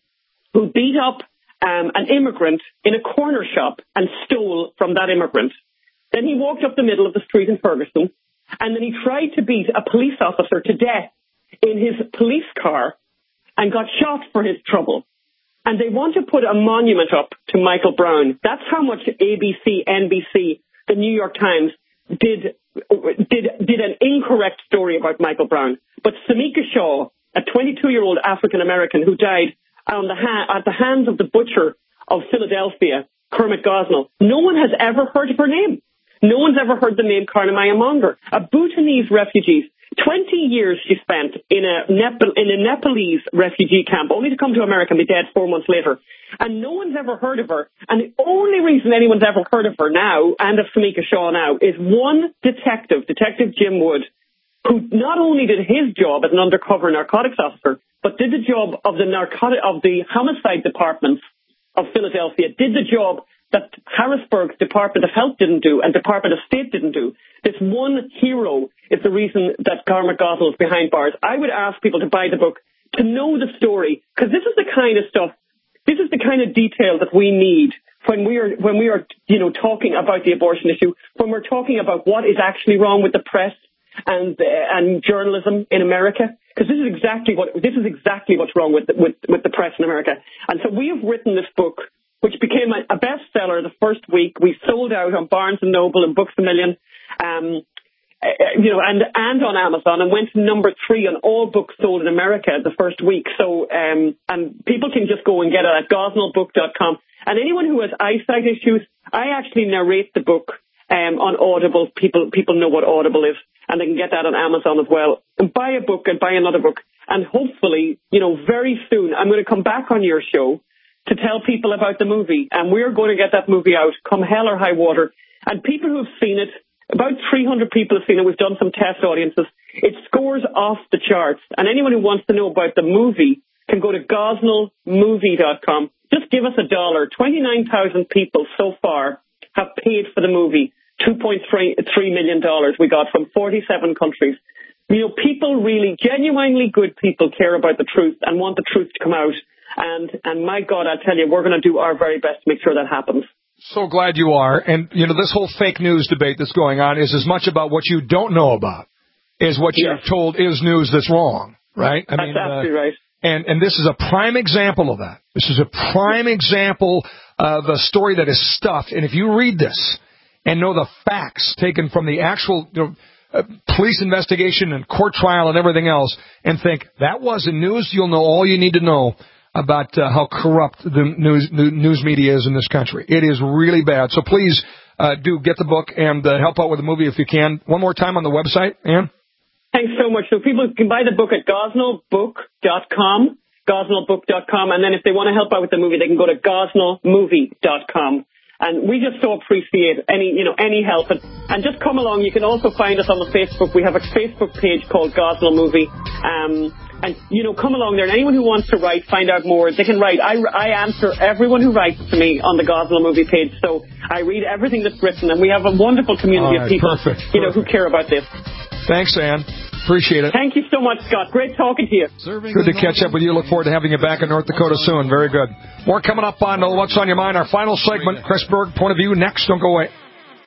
who beat up um, an immigrant in a corner shop and stole from that immigrant. Then he walked up the middle of the street in Ferguson, and then he tried to beat a police officer to death in his police car and got shot for his trouble. And they want to put a monument up to Michael Brown. That's how much A B C, N B C, the New York Times did did did an incorrect story about Michael Brown. But Samika Shaw, a twenty-two-year-old African-American who died on the ha- at the hands of the butcher of Philadelphia, Kermit Gosnell, no one has ever heard of her name. No one's ever heard the name Karnamaya Mongar, a Bhutanese refugee. Twenty years she spent in a, Nepal, in a Nepalese refugee camp, only to come to America and be dead four months later. And no one's ever heard of her. And the only reason anyone's ever heard of her now, and of Samika Shaw now, is one detective, Detective Jim Wood, who not only did his job as an undercover narcotics officer, but did the job of the narcotic of the homicide departments of Philadelphia, did the job that Harrisburg's Department of Health didn't do and Department of State didn't do. This one hero is the reason that Kermit Gosnell is behind bars. I would ask people to buy the book, to know the story, because this is the kind of stuff, this is the kind of detail that we need when we are, when we are, you know, talking about the abortion issue, when we're talking about what is actually wrong with the press and uh, and journalism in America, because this is exactly what this is exactly what's wrong with the, with with the press in America. And so we have written this book, which became a, a bestseller the first week. We sold out on Barnes and Noble and Books A Million, um, uh, you know, and and on Amazon, and went to number three on all books sold in America the first week. So, um, and people can just go and get it at gosnell book dot com. And anyone who has eyesight issues, I actually narrate the book um, on Audible. People people know what Audible is, and they can get that on Amazon as well. And buy a book and buy another book, and hopefully, you know, very soon I'm going to come back on your show to tell people about the movie, and we're going to get that movie out, come hell or high water. And people who have seen it, about three hundred people have seen it. We've done some test audiences. It scores off the charts. And anyone who wants to know about the movie can go to gosnell movie dot com. Just give us a dollar. twenty-nine thousand people so far have paid for the movie. two point three million dollars we got from forty-seven countries. You know, people really, genuinely good people care about the truth and want the truth to come out. And, and my God, I tell you, we're going to do our very best to make sure that happens. So glad you are. And, you know, this whole fake news debate that's going on is as much about what you don't know about as what yes. you're told is news that's wrong, right? I that's mean, absolutely uh, right. And, and this is a prime example of that. This is a prime example of a story that is stuffed. And if you read this and know the facts taken from the actual, you know, uh, police investigation and court trial and everything else, and think that wasn't news, you'll know all you need to know about uh, how corrupt the news, the news media is in this country. It is really bad. So please uh, do get the book and uh, help out with the movie if you can. One more time on the website, Ann? Thanks so much. So people can buy the book at gosnell book dot com, gosnell book dot com, and then if they want to help out with the movie, they can go to gosnell movie dot com. And we just so appreciate any, you know, any help. And, and just come along. You can also find us on the Facebook. We have a Facebook page called Gosnell Movie. Um, and, you know, come along there. And anyone who wants to write, find out more, they can write. I, I answer everyone who writes to me on the Gosnell Movie page. So I read everything that's written. And we have a wonderful community right, of people, perfect, you know, perfect. who care about this. Thanks, Ann. Appreciate it. Thank you so much, Scott. Great talking to you. Good to catch up with you. Look forward to having you back in North Dakota soon. Very good. More coming up on What's on Your Mind, our final segment. Chris Berg, Point of View, next. Don't go away.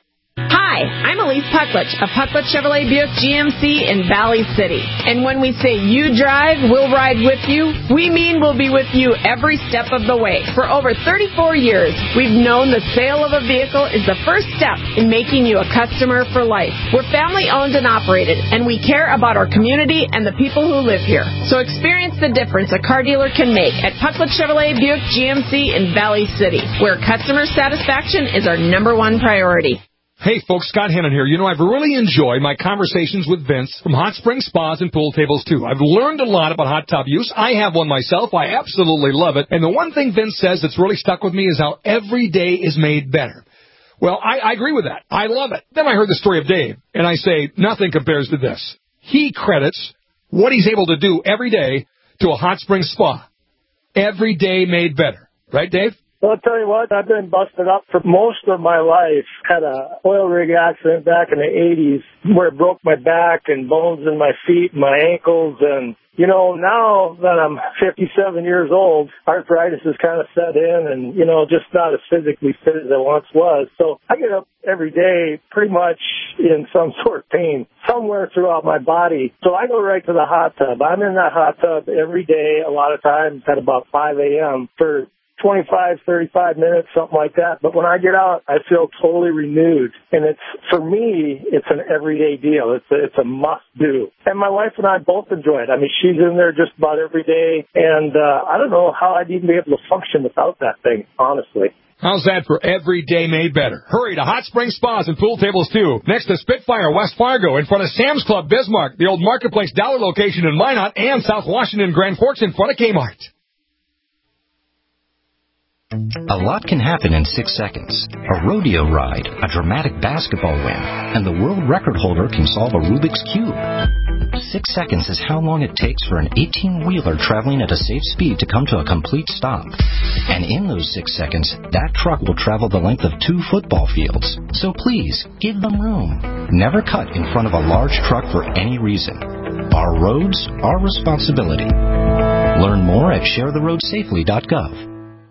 Hi, I'm Elise Pucklich of Pucklich Chevrolet Buick G M C in Valley City. And when we say you drive, we'll ride with you, we mean we'll be with you every step of the way. For over thirty-four years, we've known the sale of a vehicle is the first step in making you a customer for life. We're family owned and operated, and we care about our community and the people who live here. So experience the difference a car dealer can make at Pucklich Chevrolet Buick G M C in Valley City, where customer satisfaction is our number one priority. Hey, folks, Scott Hannon here. You know, I've really enjoyed my conversations with Vince from Hot Spring Spas and Pool Tables, too. I've learned a lot about hot tub use. I have one myself. I absolutely love it. And the one thing Vince says that's really stuck with me is how every day is made better. Well, I, I agree with that. I love it. Then I heard the story of Dave, and I say, nothing compares to this. He credits what he's able to do every day to a hot spring spa. Every day made better. Right, Dave? Well, I'll tell you what, I've been busted up for most of my life. Had a oil rig accident back in the eighties where it broke my back and bones in my feet and my ankles. And, you know, now that I'm fifty-seven years old, arthritis has kind of set in and, you know, just not as physically fit as I once was. So I get up every day pretty much in some sort of pain somewhere throughout my body. So I go right to the hot tub. I'm in that hot tub every day, a lot of times at about five a.m. for twenty-five, thirty-five minutes, something like that. But when I get out, I feel totally renewed. And it's, for me, it's an everyday deal. It's a, it's a must do. And my wife and I both enjoy it. I mean, she's in there just about every day. And, uh, I don't know how I'd even be able to function without that thing, honestly. How's that for every day made better? Hurry to Hot Spring Spas and Pool Tables, too. Next to Spitfire, West Fargo, in front of Sam's Club, Bismarck, the old Marketplace Dollar location in Minot, and South Washington, Grand Forks, in front of Kmart. A lot can happen in six seconds. A rodeo ride, a dramatic basketball win, and the world record holder can solve a Rubik's Cube. Six seconds is how long it takes for an eighteen-wheeler traveling at a safe speed to come to a complete stop. And in those six seconds, that truck will travel the length of two football fields. So please, give them room. Never cut in front of a large truck for any reason. Our roads, our responsibility. Learn more at share the road safely dot gov.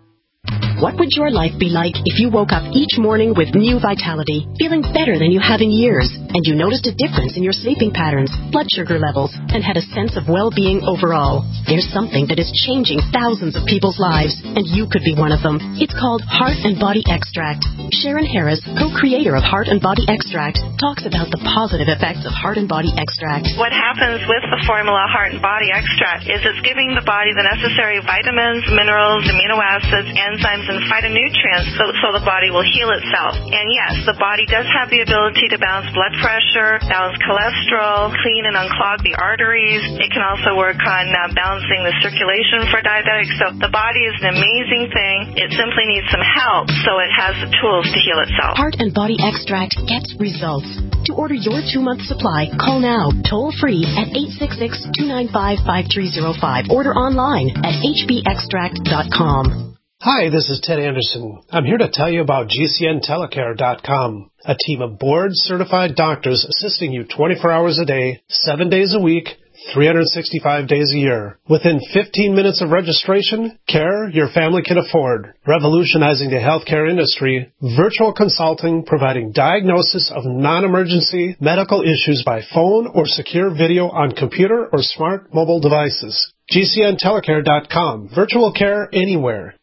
What would your life be like if you woke up each morning with new vitality, feeling better than you have in years, and you noticed a difference in your sleeping patterns, blood sugar levels, and had a sense of well-being overall? There's something that is changing thousands of people's lives, and you could be one of them. It's called Heart and Body Extract. Sharon Harris, co-creator of Heart and Body Extract, talks about the positive effects of Heart and Body Extract. What happens with the formula Heart and Body Extract is it's giving the body the necessary vitamins, minerals, amino acids, enzymes, and phytonutrients so, so the body will heal itself. And yes, the body does have the ability to balance blood pressure, balance cholesterol, clean and unclog the arteries. It can also work on uh, balancing the circulation for diabetics. So the body is an amazing thing. It simply needs some help so it has the tools to heal itself. Heart and Body Extract gets results. To order your two-month supply, call now, toll-free at eight six six, two nine five, five three zero five. Order online at h b extract dot com. Hi, this is Ted Anderson. I'm here to tell you about G C N telecare dot com, a team of board-certified doctors assisting you twenty-four hours a day, seven days a week, three hundred sixty-five days a year. Within fifteen minutes of registration, care your family can afford. Revolutionizing the healthcare industry, virtual consulting providing diagnosis of non-emergency medical issues by phone or secure video on computer or smart mobile devices. G C N telecare dot com, virtual care anywhere.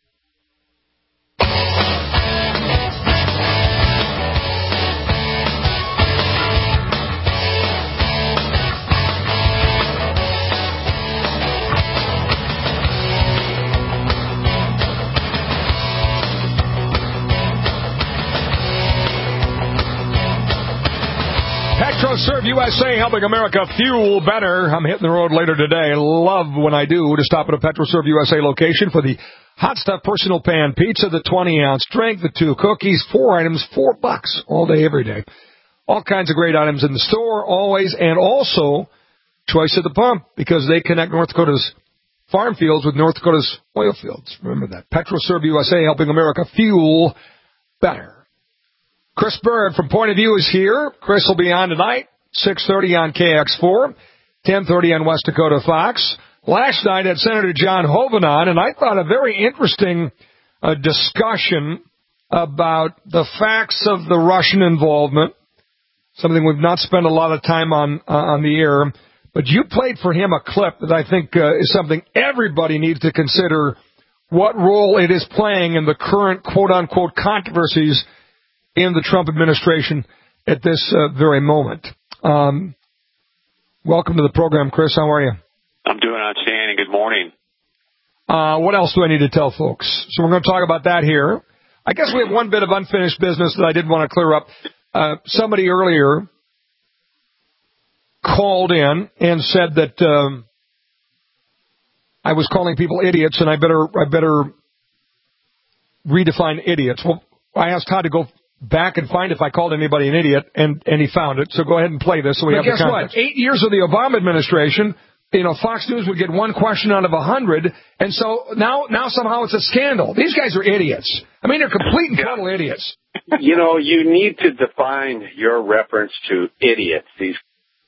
PetroServe U S A, helping America fuel better. I'm hitting the road later today. Love when I do to stop at a PetroServe U S A location for the Hot Stuff Personal Pan Pizza, the twenty ounce drink, the two cookies, four items, four bucks all day, every day. All kinds of great items in the store, always, and also choice at the pump because they connect North Dakota's farm fields with North Dakota's oil fields. Remember that. PetroServe U S A, helping America fuel better. Chris Bird from Point of View is here. Chris will be on tonight, six thirty on K X four, ten thirty on West Dakota Fox. Last night had Senator John Hoeven on, and I thought a very interesting uh, discussion about the facts of the Russian involvement, something we've not spent a lot of time on uh, on the air. But you played for him a clip that I think uh, is something everybody needs to consider what role it is playing in the current quote-unquote controversies in the Trump administration at this uh, very moment. Um, welcome to the program, Chris. How are you? I'm doing outstanding. Good morning. Uh, what else do I need to tell folks? So we're going to talk about that here. I guess we have one bit of unfinished business that I did want to clear up. uh, somebody earlier called in and said that um, I was calling people idiots, and I better I better redefine idiots. Well, I asked Todd to go back and find if I called anybody an idiot, and, and he found it. So go ahead and play this so we but have guess the context. What? Eight years of the Obama administration, you know, Fox News would get one question out of a hundred, and so now now somehow it's a scandal. These guys are idiots. I mean, they're complete and total idiots. You know, you need to define your reference to idiots. These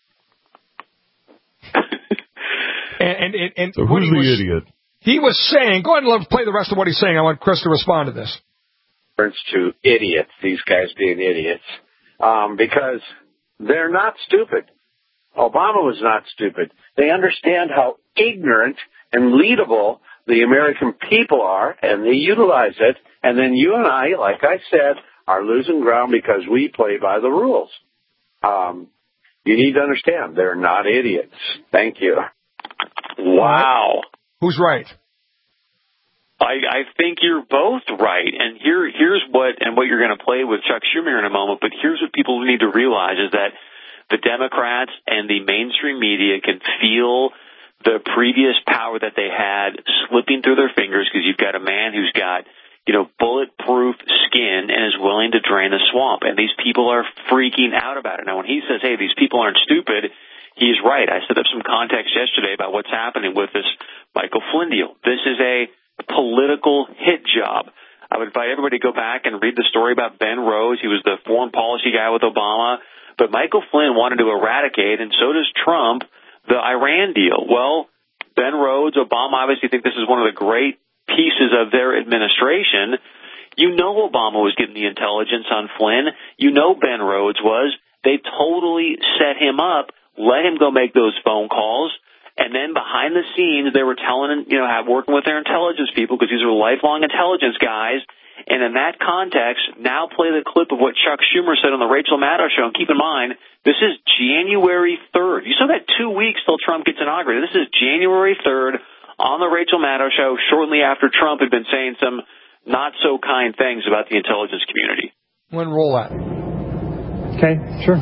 and and, and, and so who's the was, idiot? He was saying, go ahead and let, play the rest of what he's saying. I want Chris to respond to this. Reference to idiots, these guys being idiots, um, because they're not stupid. Obama was not stupid. They understand how ignorant and leadable the American people are, and they utilize it. And then you and I, like I said, are losing ground because we play by the rules. Um, you need to understand, they're not idiots. Thank you. Wow. Who's right? I, I think you're both right. And here, here's what, and what you're going to play with Chuck Schumer in a moment, but here's what people need to realize is that the Democrats and the mainstream media can feel the previous power that they had slipping through their fingers because you've got a man who's got, you know, bulletproof skin and is willing to drain the swamp. And these people are freaking out about it. Now, when he says, hey, these people aren't stupid, he's right. I set up some context yesterday about what's happening with this Michael Flynn deal. This is a political hit job. I would invite everybody to go back and read the story about Ben Rhodes. He was the foreign policy guy with Obama. But Michael Flynn wanted to eradicate, and so does Trump, the Iran deal. Well, Ben Rhodes, Obama obviously think this is one of the great pieces of their administration. You know Obama was getting the intelligence on Flynn. You know Ben Rhodes was. They totally set him up, let him go make those phone calls. And then behind the scenes, they were telling, you know, working with their intelligence people because these are lifelong intelligence guys. And in that context, now play the clip of what Chuck Schumer said on the Rachel Maddow show. And keep in mind, this is January third. You still got two weeks till Trump gets inaugurated. This is January third on the Rachel Maddow show, shortly after Trump had been saying some not-so-kind things about the intelligence community. When roll that. Okay, sure.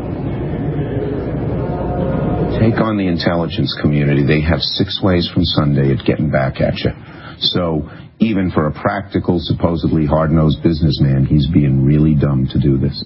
Take on the intelligence community. They have six ways from Sunday at getting back at you. So even for a practical, supposedly hard-nosed businessman, he's being really dumb to do this.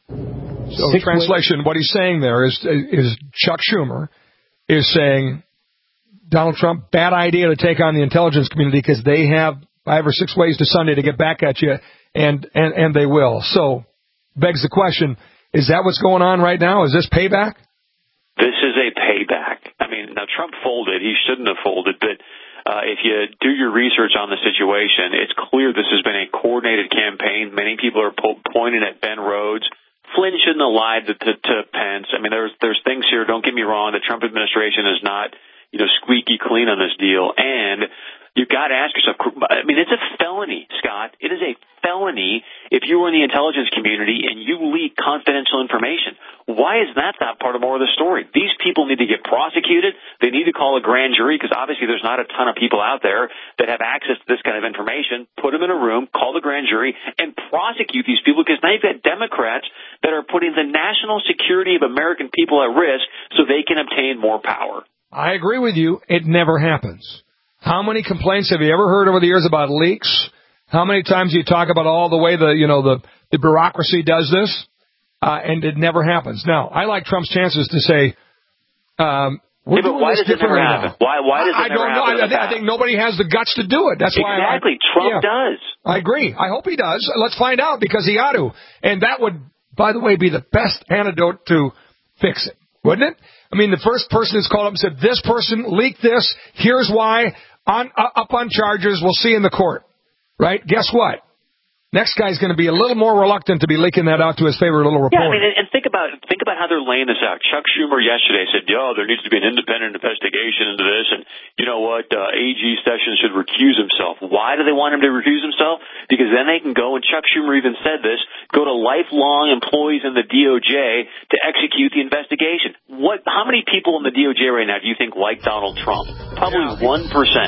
So six translation, ways. What he's saying there is, is Chuck Schumer is saying, Donald Trump, bad idea to take on the intelligence community because they have five or six ways to Sunday to get back at you, and, and, and they will. So begs the question, is that what's going on right now? Is this payback? This is a payback. I mean, now Trump folded. He shouldn't have folded, but uh, if you do your research on the situation, it's clear this has been a coordinated campaign. Many people are po- pointing at Ben Rhodes. Flynn shouldn't have lied to, to, to Pence. I mean, there's there's things here, don't get me wrong, the Trump administration is not, you know, squeaky clean on this deal. And you've got to ask yourself, I mean, it's a felony, Scott. It is a felony if you were in the intelligence community and you leak confidential information. Why is that not part of more of the story? These people need to get prosecuted. They need to call a grand jury because obviously there's not a ton of people out there that have access to this kind of information. Put them in a room, call the grand jury, and prosecute these people because now you've got Democrats that are putting the national security of American people at risk so they can obtain more power. I agree with you. It never happens. How many complaints have you ever heard over the years about leaks? How many times do you talk about all the way the, you know, the, the bureaucracy does this? Uh, and it never happens. Now, I like Trump's chances to say, um, we're yeah, but doing why this does it never differently happen? now. Why, why does it I never don't know. happen? I, I, think, I think nobody has the guts to do it. That's exactly. why. Exactly. Trump yeah. does. I agree. I hope he does. Let's find out because he ought to. And that would, by the way, be the best antidote to fix it, wouldn't it? I mean, the first person who's called up and said, this person leaked this. Here's why. On uh, up on charges. We'll see in the court. Right? Guess what? Next guy's going to be a little more reluctant to be leaking that out to his favorite little reporter. Yeah, I mean, and think about think about how they're laying this out. Chuck Schumer yesterday said, "Yo, there needs to be an independent investigation into this," and you know what? Uh, A G Sessions should recuse himself. Why do they want him to recuse himself? Because then they can go, and Chuck Schumer even said this, go to lifelong employees in the D O J to execute the investigation. What? How many people in the D O J right now do you think like Donald Trump? Probably one percent.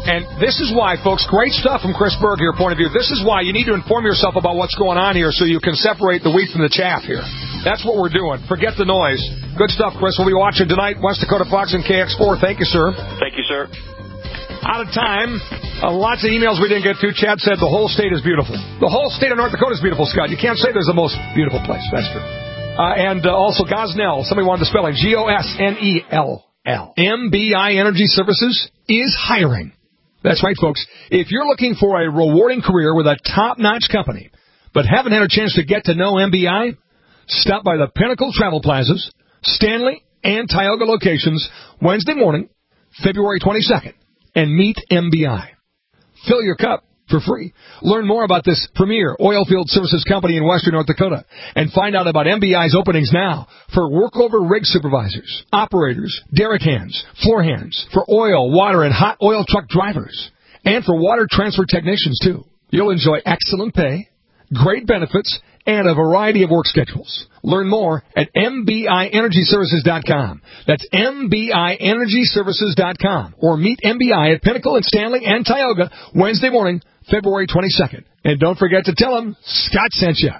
And this is why, folks, great stuff from Chris Berg here, point of view. This is why you need to inform yourself about what's going on here so you can separate the wheat from the chaff here. That's what we're doing. Forget the noise. Good stuff, Chris. We'll be watching tonight, West Dakota Fox and K X four. Thank you, sir. Thank you, sir. Out of time. Uh, lots of emails we didn't get to. Chad said the whole state is beautiful. The whole state of North Dakota is beautiful, Scott. You can't say there's the most beautiful place. That's true. Uh, and uh, also Gosnell. Somebody wanted the spelling. G O S N E L L. M B I Energy Services is hiring. That's right, folks. If you're looking for a rewarding career with a top-notch company, but haven't had a chance to get to know M B I, stop by the Pinnacle Travel Plazas, Stanley, and Tioga locations Wednesday morning, February twenty-second, and meet M B I. Fill your cup for free. Learn more about this premier oilfield services company in western North Dakota and find out about M B I's openings now for workover rig supervisors, operators, derrick hands, floor hands, for oil, water, and hot oil truck drivers, and for water transfer technicians, too. You'll enjoy excellent pay, great benefits, and a variety of work schedules. Learn more at M B I energy services dot com. That's M B I energy services dot com. Or meet M B I at Pinnacle and Stanley and Tioga Wednesday morning, February twenty-second. And don't forget to tell them Scott sent you.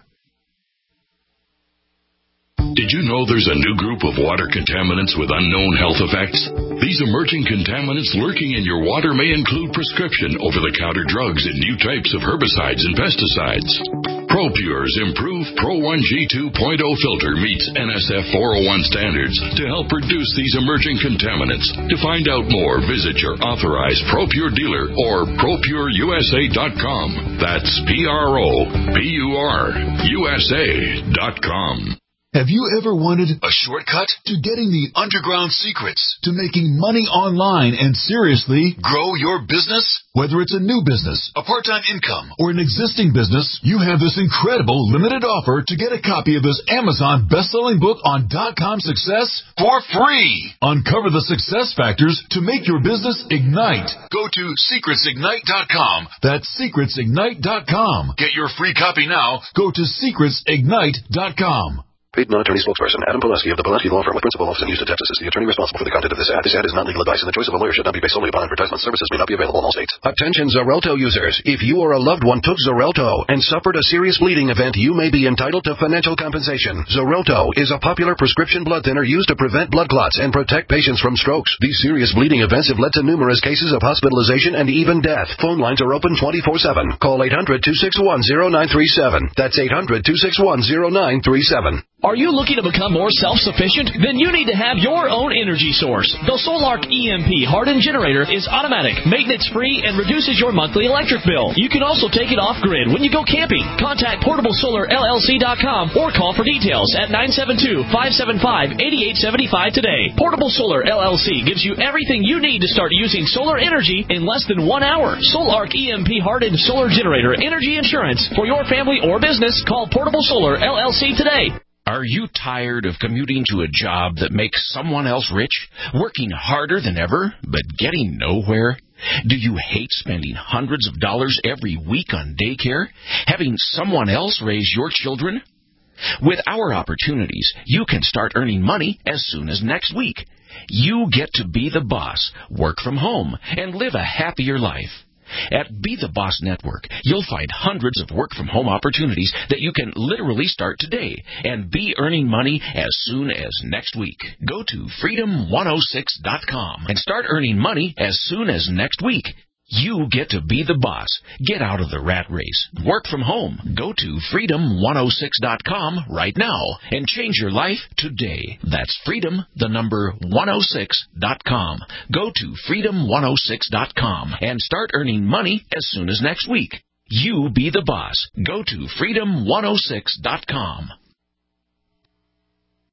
Did you know there's a new group of water contaminants with unknown health effects? These emerging contaminants lurking in your water may include prescription over-the-counter drugs and new types of herbicides and pesticides. ProPure's improved Pro one G two point oh filter meets N S F four oh one standards to help reduce these emerging contaminants. To find out more, visit your authorized ProPure dealer or Pro Pure U S A dot com. That's P R O P U R U S A dot com. Have you ever wanted a shortcut to getting the underground secrets to making money online and seriously grow your business? Whether it's a new business, a part-time income, or an existing business, you have this incredible limited offer to get a copy of this Amazon best-selling book on dot-com success for free. Uncover the success factors to make your business ignite. Go to secrets ignite dot com. That's secrets ignite dot com. Get your free copy now. Go to secrets ignite dot com. Paid non-attorney spokesperson Adam Pulaski of the Pulaski Law Firm with principal office in Houston, Texas is the attorney responsible for the content of this ad. This ad is not legal advice, and the choice of a lawyer should not be based solely upon advertisement. Services may not be available in all states. Attention Xarelto users. If you or a loved one took Xarelto and suffered a serious bleeding event, you may be entitled to financial compensation. Xarelto is a popular prescription blood thinner used to prevent blood clots and protect patients from strokes. These serious bleeding events have led to numerous cases of hospitalization and even death. Phone lines are open twenty-four seven. Call eight hundred two six one zero nine three seven. That's eight hundred two six one zero nine three seven. Are you looking to become more self-sufficient? Then you need to have your own energy source. The Solark E M P hardened generator is automatic, maintenance-free, and reduces your monthly electric bill. You can also take it off-grid when you go camping. Contact portable solar L L C dot com or call for details at nine seven two, five seven five, eight eight seven five today. Portable Solar L L C gives you everything you need to start using solar energy in less than one hour. Solark E M P hardened solar generator energy insurance for your family or business. Call Portable Solar L L C today. Are you tired of commuting to a job that makes someone else rich, working harder than ever, but getting nowhere? Do you hate spending hundreds of dollars every week on daycare, having someone else raise your children? With our opportunities, you can start earning money as soon as next week. You get to be the boss, work from home, and live a happier life. At Be the Boss Network, you'll find hundreds of work-from-home opportunities that you can literally start today and be earning money as soon as next week. Go to freedom one oh six dot com and start earning money as soon as next week. You get to be the boss. Get out of the rat race. Work from home. Go to freedom one oh six dot com right now and change your life today. That's freedom, the number one oh six dot com. Go to freedom one oh six dot com and start earning money as soon as next week. You be the boss. Go to freedom one oh six dot com.